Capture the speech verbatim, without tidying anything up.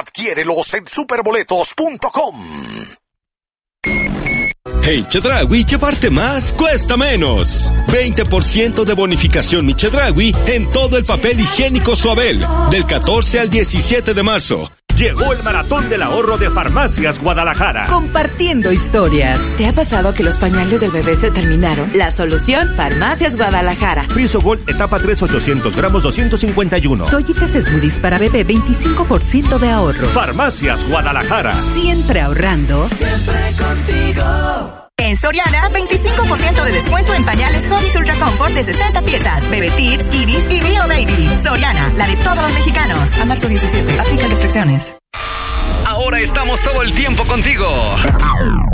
Adquiérelos en superboletos punto com. En Chedraui, llevarte más cuesta menos. veinte por ciento de bonificación Mi Chedraui en todo el papel higiénico Suabel, del catorce al diecisiete de marzo. Llegó el maratón del ahorro de Farmacias Guadalajara. Compartiendo historias. ¿Te ha pasado que los pañales del bebé se terminaron? La solución, Farmacias Guadalajara. Friso Gold, etapa tres, ochocientos gramos, doscientos cincuenta y uno. Toallitas Smoothies para bebé, veinticinco por ciento de ahorro. Farmacias Guadalajara. Siempre ahorrando. Siempre contigo. En Soriana, veinticinco por ciento de descuento en pañales Huggies Ultra Comfort de sesenta piezas. Bebestir, Ibis y Bio Baby. Soriana, la de todos los mexicanos. A marzo diecisiete, aplica restricciones. Ahora estamos todo el tiempo contigo.